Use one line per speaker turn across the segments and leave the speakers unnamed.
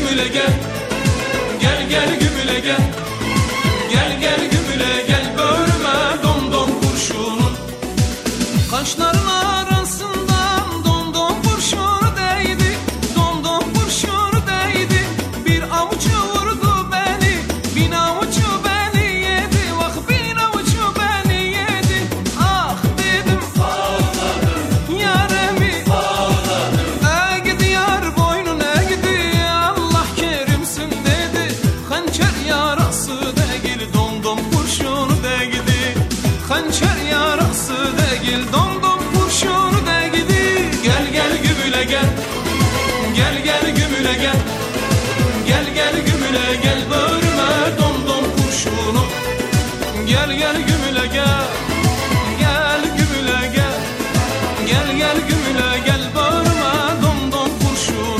gümüle gel. Gel gel gümüle gel. Gel gel gümüle gel. Böğrüme dom dom kurşunun. Kaşların arasından dom dom kurşunu değdi. Dom dom kurşunu değdi. Bir avuç vurdu beni. Bin avuç beni yedi. Vah bin avuç beni yedi. Ah dedim ağladım. Yaremi ağladım. Eğdi yar boynun eğdi. Allah kerimsin dedi. Hançer yarası değil dom dom kurşunu değdi. Hançer yarası değil dom dom kurşunu değdi. Gel gel gümüle gel. Gel gel gümüle gel. Gel gel gümüle gel. Böğrüme dom dom kurşunu. Gel gel gümüle gel. Gel gümüle gel. Gel gel gümüle gel. Böğrüme dom dom kurşunu.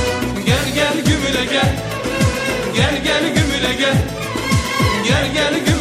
Gel gel gümüle gel. Gel gel gümüle gel. Gel gel gümüle